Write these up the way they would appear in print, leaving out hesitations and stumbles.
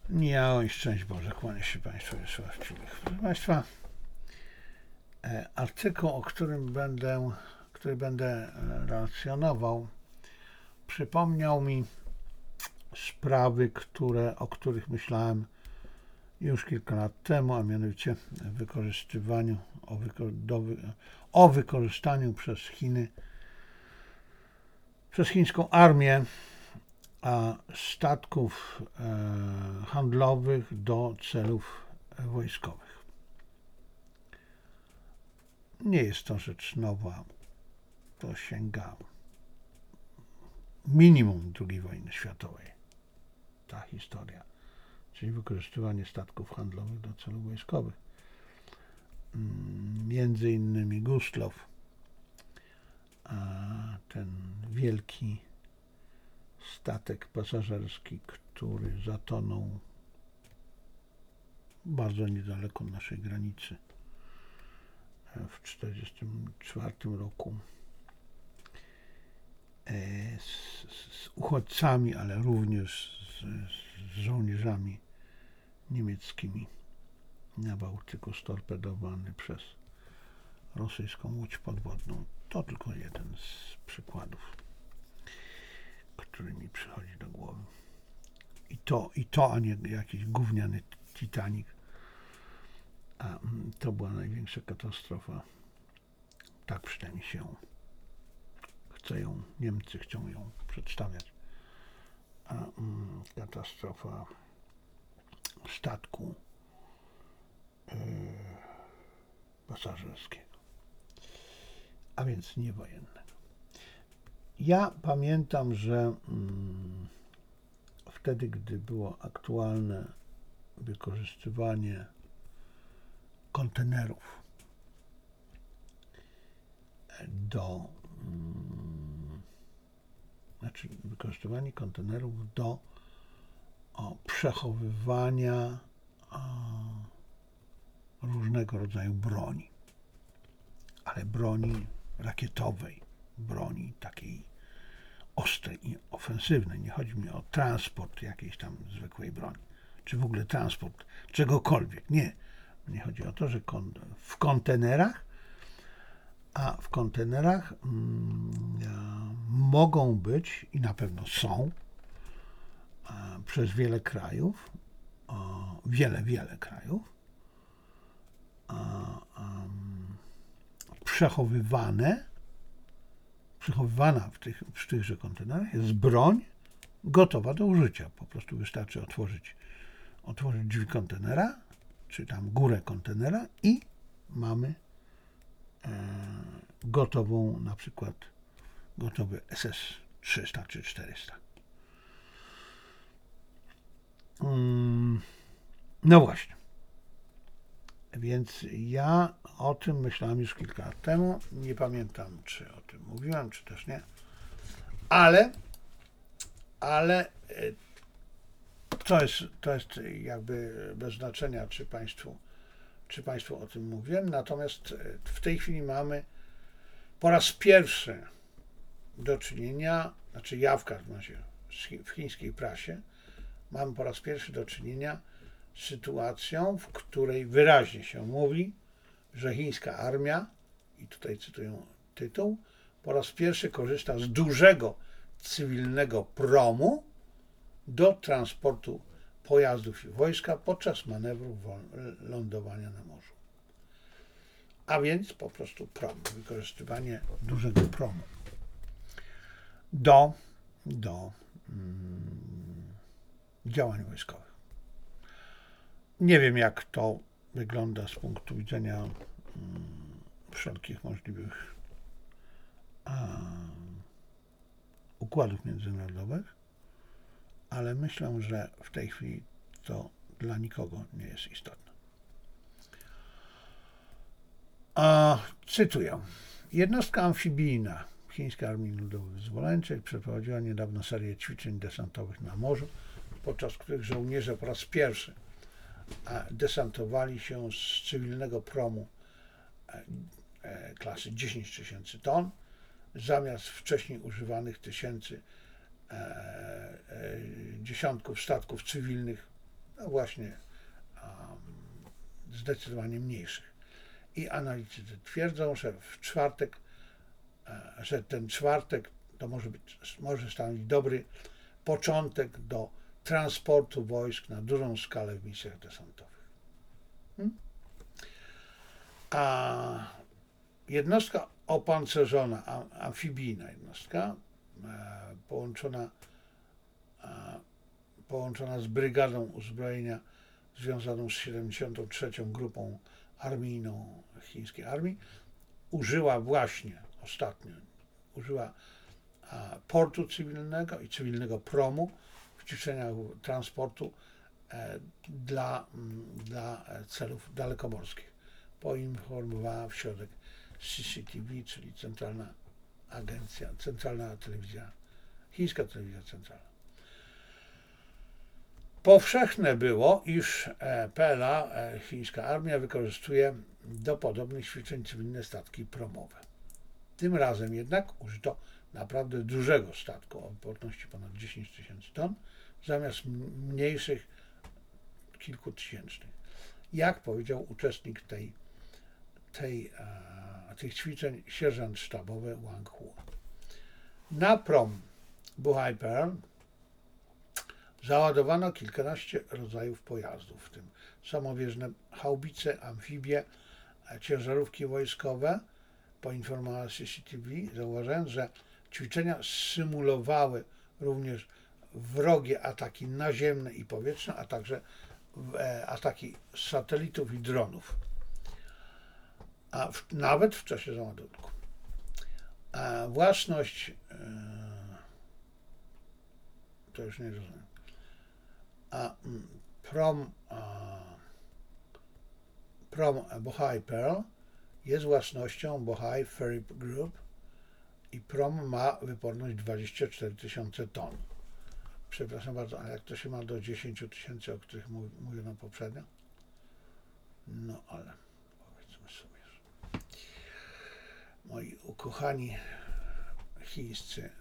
Ja i szczęść Boże, kłanię się Państwu właściwych. Proszę Państwa, artykuł, który będę relacjonował, przypomniał mi sprawy, o których myślałem już kilka lat temu, a mianowicie o wykorzystaniu przez chińską armię statków handlowych do celów wojskowych. Nie jest to rzecz nowa, to sięga minimum II wojny światowej, ta historia, czyli wykorzystywanie statków handlowych do celów wojskowych. Między innymi Gustlow, ten wielki statek pasażerski, który zatonął bardzo niedaleko naszej granicy w 1944 roku z uchodźcami, ale również z żołnierzami niemieckimi na Bałtyku, storpedowany przez rosyjską łódź podwodną. To tylko jeden z przykładów, który mi przychodzi do głowy. I to, a nie jakiś gówniany Titanic. A to była największa katastrofa. Tak przynajmniej Niemcy chcą ją przedstawiać. Katastrofa statku pasażerskiego, a więc niewojennego. Ja pamiętam, że wtedy, gdy było aktualne wykorzystywanie kontenerów do przechowywania różnego rodzaju broni, ale broni rakietowej, broni takiej ostrej i ofensywnej. Nie chodzi mi o transport jakiejś tam zwykłej broni, czy w ogóle transport czegokolwiek. Nie. Mnie chodzi o to, że w kontenerach mogą być i na pewno są przez wiele krajów, wiele krajów, przechowywana w tychże kontenerach jest broń gotowa do użycia. Po prostu wystarczy otworzyć drzwi kontenera, czy tam górę kontenera i mamy na przykład gotowy SS-300 czy 400. No właśnie. Więc ja o tym myślałem już kilka lat temu. Nie pamiętam, czy o tym mówiłem, czy też nie. Ale to jest jakby bez znaczenia, czy Państwu o tym mówiłem. Natomiast w tej chwili mamy po raz pierwszy do czynienia, znaczy ja w każdym razie w chińskiej prasie, mamy po raz pierwszy do czynienia z sytuacją, w której wyraźnie się mówi, że chińska armia, i tutaj cytuję tytuł, po raz pierwszy korzysta z dużego cywilnego promu do transportu pojazdów i wojska podczas manewru lądowania na morzu. A więc po prostu wykorzystywanie dużego promu do działań wojskowych. Nie wiem, jak to wygląda z punktu widzenia wszelkich możliwych układów międzynarodowych, ale myślę, że w tej chwili to dla nikogo nie jest istotne. Cytuję. Jednostka amfibijna Chińskiej Armii Ludowo-Wyzwoleńczej przeprowadziła niedawno serię ćwiczeń desantowych na morzu, podczas których żołnierze po raz pierwszy desantowali się z cywilnego promu klasy 10 tysięcy ton, zamiast wcześniej używanych dziesiątków statków cywilnych no właśnie zdecydowanie mniejszych. I analitycy twierdzą, że w czwartek, że ten czwartek to może stanowić dobry początek do transportu wojsk na dużą skalę w misjach desantowych. A jednostka opancerzona, amfibijna jednostka, połączona z brygadą uzbrojenia związaną z 73. Grupą Armijną chińskiej armii, użyła portu cywilnego i cywilnego promu w ćwiczeniach transportu dla celów dalekomorskich. Poinformowała w środek CCTV, czyli centralna telewizja, chińska telewizja centralna. Powszechne było, iż PLA, chińska armia, wykorzystuje do podobnych ćwiczeń cywilne statki promowe. Tym razem jednak użyto naprawdę dużego statku o pojemności ponad 10 tysięcy ton, zamiast mniejszych kilkutysięcznych. Jak powiedział uczestnik tych ćwiczeń sierżant sztabowy Wang Huo. Na prom Buhai Pearl załadowano kilkanaście rodzajów pojazdów, w tym samowieżne haubice, amfibie, ciężarówki wojskowe. Poinformowała CCTV, zauważając, że ćwiczenia symulowały również wrogie ataki naziemne i powietrzne, a także ataki satelitów i dronów, nawet w czasie załadunku. Własność, to już nie rozumiem, prom Buhai Pearl jest własnością Buhai Ferry Group i prom ma wyporność 24 tysiące ton. Przepraszam bardzo, a jak to się ma do 10 tysięcy, o których mówiono poprzednio? No ale powiedzmy sobie, że moi ukochani chińscy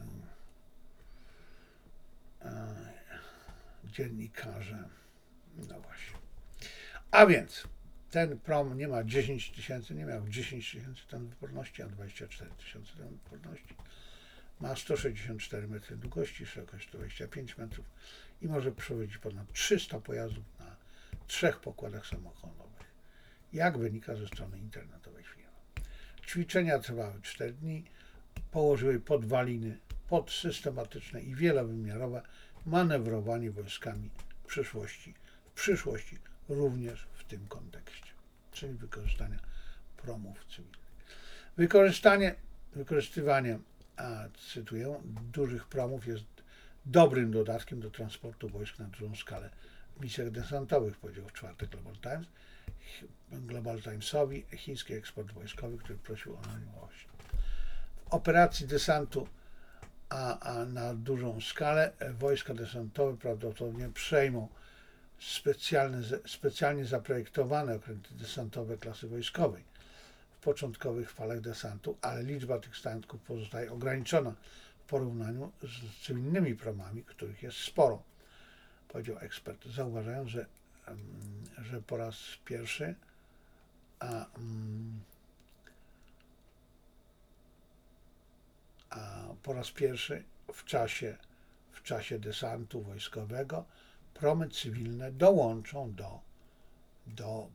dziennikarze, no właśnie. A więc ten prom nie ma 10 tysięcy, nie miał 10 tysięcy ton wyporności, a 24 tysiące ton wyporności. Ma 164 metry długości, szerokość 125 metrów i może przewozić ponad 300 pojazdów na 3 pokładach samochodowych, jak wynika ze strony internetowej firmy. Ćwiczenia trwały 4 dni, położyły podwaliny pod systematyczne i wielowymiarowe manewrowanie wojskami w przyszłości również w tym kontekście, czyli wykorzystania promów cywilnych. Wykorzystywanie, cytuję, dużych promów jest dobrym dodatkiem do transportu wojsk na dużą skalę w misjach desantowych, powiedział w czwartek Global Timesowi chiński ekspert wojskowy, który prosił o anonimowość. W operacji desantu na dużą skalę wojska desantowe prawdopodobnie przejmą specjalnie zaprojektowane okręty desantowe klasy wojskowej w początkowych falach desantu, ale liczba tych statków pozostaje ograniczona w porównaniu z cywilnymi promami, których jest sporo, powiedział ekspert, zauważając, że po raz pierwszy w czasie desantu wojskowego promy cywilne dołączą do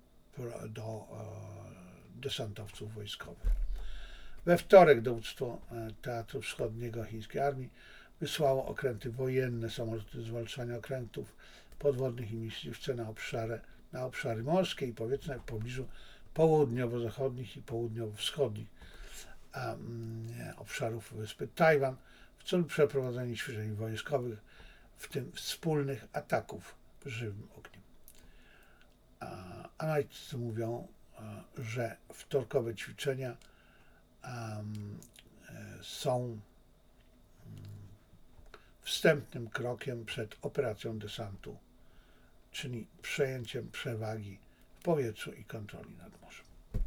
desantowców wojskowych. We wtorek dowództwo Teatru Wschodniego chińskiej armii wysłało okręty wojenne, samoloty zwalczania okrętów podwodnych i myśliwce na obszary morskie i powietrzne w pobliżu południowo-zachodnich i południowo-wschodnich obszarów wyspy Tajwan w celu przeprowadzenia ćwiczeń wojskowych, w tym wspólnych ataków żywym ogniem. Analitycy mówią, że wtorkowe ćwiczenia są wstępnym krokiem przed operacją desantu, czyli przejęciem przewagi w powietrzu i kontroli nad morzem.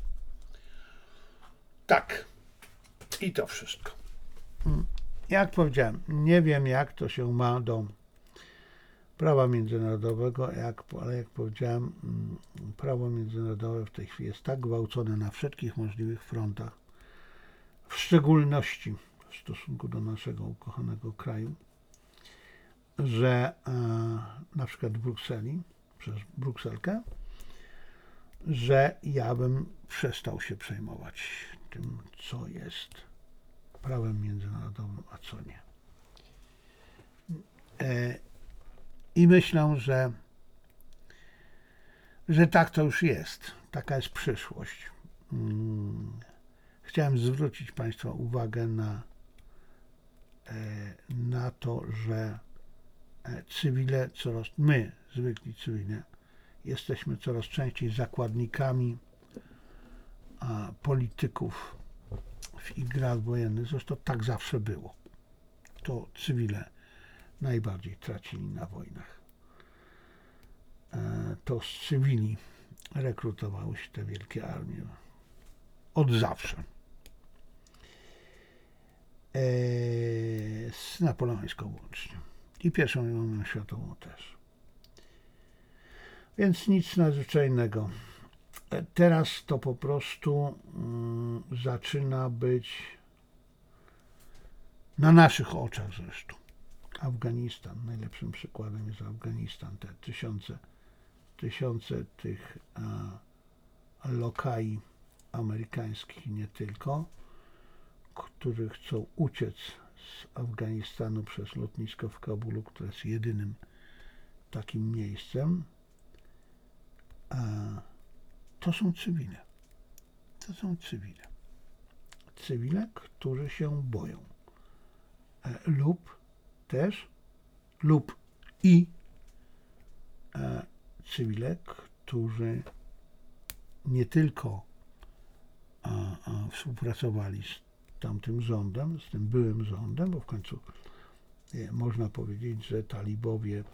Tak, i to wszystko. Jak powiedziałem, nie wiem, jak to się ma prawa międzynarodowego, ale jak powiedziałem, prawo międzynarodowe w tej chwili jest tak gwałcone na wszystkich możliwych frontach, w szczególności w stosunku do naszego ukochanego kraju, że na przykład w Brukseli, przez Brukselkę, że ja bym przestał się przejmować tym, co jest prawem międzynarodowym, a co nie. I myślę, że tak to już jest. Taka jest przyszłość. Chciałem zwrócić Państwa uwagę na to, że cywile my, zwykli cywile, jesteśmy coraz częściej zakładnikami polityków w ich grach wojennych. Zresztą tak zawsze było. To cywile najbardziej tracili na wojnach. To z cywili rekrutowały się te wielkie armie. Od zawsze. Z napoleońską łącznie. I pierwszą wojną światową też. Więc nic nadzwyczajnego. Teraz to po prostu zaczyna być na naszych oczach zresztą. Afganistan, najlepszym przykładem jest Afganistan. Te tysiące tych lokai amerykańskich i nie tylko, którzy chcą uciec z Afganistanu przez lotnisko w Kabulu, które jest jedynym takim miejscem. To są cywile. To są cywile. Cywile, którzy się boją. Lub cywile, którzy nie tylko współpracowali z tamtym rządem, z tym byłym rządem, bo w końcu można powiedzieć, że talibowie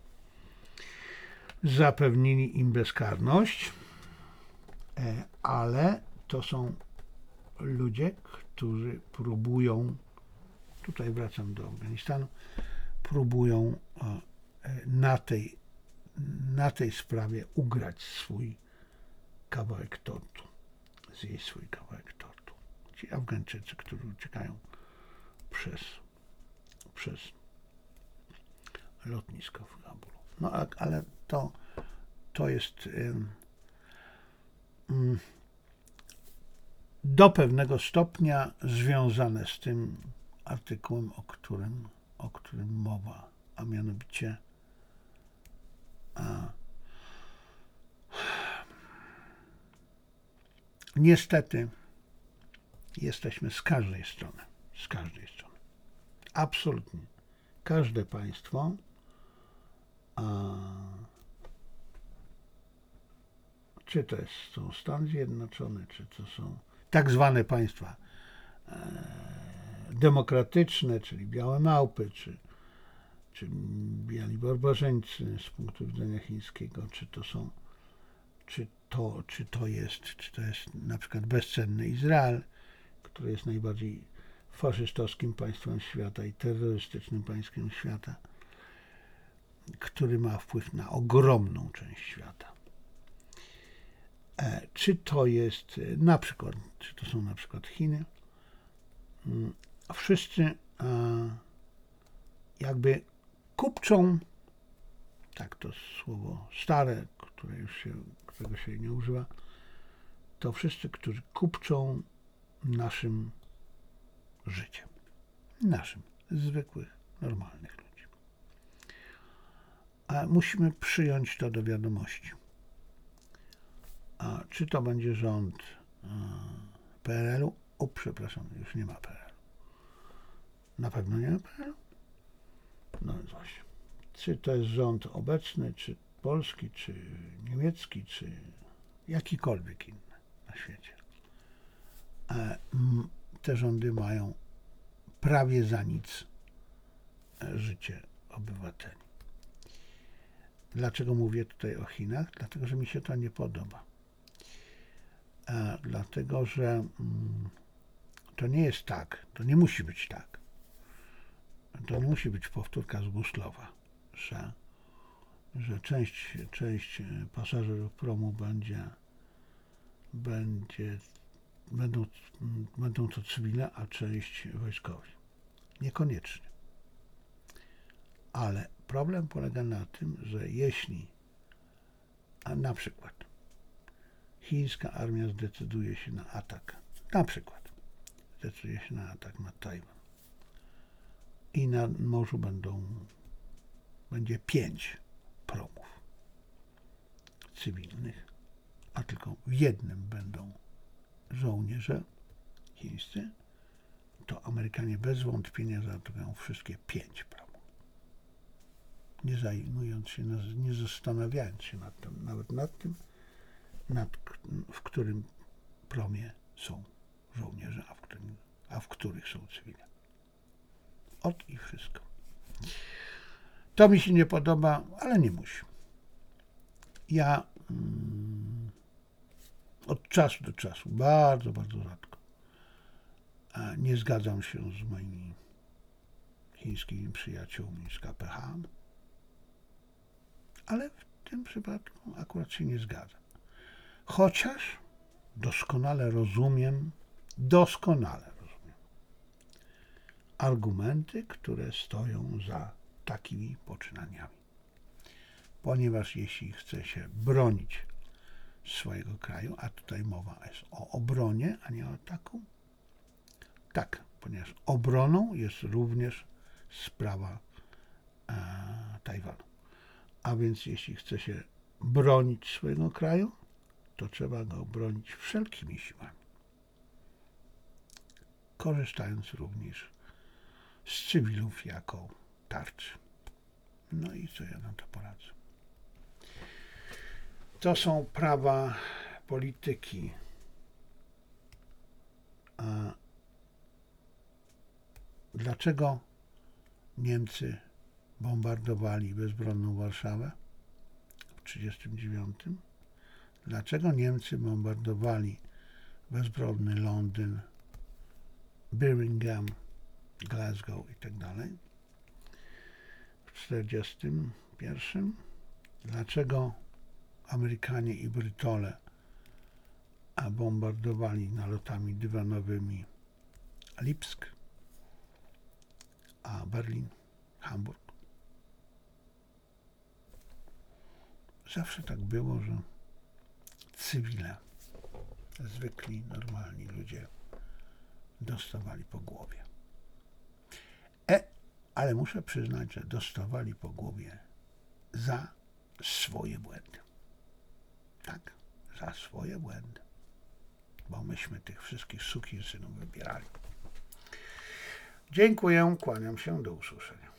zapewnili im bezkarność, ale to są ludzie, którzy próbują, tutaj wracam do Afganistanu, próbują na tej sprawie ugrać swój kawałek tortu, zjeść swój kawałek tortu. Ci Afgańczycy, którzy uciekają przez lotnisko w Kabulu. No ale to jest do pewnego stopnia związane z tym artykułem, o którym mowa, a mianowicie niestety jesteśmy z każdej strony. Absolutnie. Każde państwo czy to są Stany Zjednoczone, czy to są tak zwane państwa demokratyczne, czyli białe małpy, czy biali barbarzyńcy z punktu widzenia chińskiego, czy to jest na przykład bezcenny Izrael, który jest najbardziej faszystowskim państwem świata i terrorystycznym państwem świata, który ma wpływ na ogromną część świata. Czy to jest czy to są na przykład Chiny? Wszyscy jakby kupczą, tak to słowo stare, którego się nie używa, to wszyscy, którzy kupczą naszym życiem. Naszym, zwykłych, normalnych ludzi. A musimy przyjąć to do wiadomości. A czy to będzie rząd PRL-u? Przepraszam, już nie ma PRL-u. Na pewno nie ma PRL-u? No właśnie. Czy to jest rząd obecny, czy polski, czy niemiecki, czy jakikolwiek inny na świecie. Te rządy mają prawie za nic życie obywateli. Dlaczego mówię tutaj o Chinach? Dlatego, że mi się to nie podoba. Dlatego, że to nie jest tak, to nie musi być tak. To nie musi być powtórka z Guslowa, że że część pasażerów promu będą to cywile, a część wojskowi. Niekoniecznie. Ale problem polega na tym, że jeśli na przykład chińska armia zdecyduje się na atak, na Tajwan i na morzu będzie 5 promów cywilnych, a tylko w jednym będą żołnierze chińscy, to Amerykanie bez wątpienia zaatakują wszystkie 5 promów. Nie zastanawiając się nawet nad tym, w którym promie są żołnierze, a w których są cywile. I wszystko. To mi się nie podoba, ale nie musi. Ja od czasu do czasu, bardzo, bardzo rzadko, nie zgadzam się z moimi chińskimi przyjaciółmi z KPH, ale w tym przypadku akurat się nie zgadzam. Chociaż doskonale rozumiem argumenty, które stoją za takimi poczynaniami. Ponieważ jeśli chce się bronić swojego kraju, a tutaj mowa jest o obronie, a nie o ataku, tak, ponieważ obroną jest również sprawa Tajwanu. A więc jeśli chce się bronić swojego kraju, to trzeba go bronić wszelkimi siłami. Korzystając również z cywilów jako tarczy. No i co ja na to poradzę? To są prawa polityki. A dlaczego Niemcy bombardowali bezbronną Warszawę w 1939? Dlaczego Niemcy bombardowali bezbronny Londyn, Birmingham, Glasgow i tak dalej w 1941? Dlaczego Amerykanie i Brytole bombardowali nalotami dywanowymi Lipsk, a Berlin, Hamburg? Zawsze tak było, że cywile, zwykli, normalni ludzie dostawali po głowie. Ale muszę przyznać, że dostawali po głowie za swoje błędy. Tak, za swoje błędy. Bo myśmy tych wszystkich sukinsynów wybierali. Dziękuję, kłaniam się, do usłyszenia.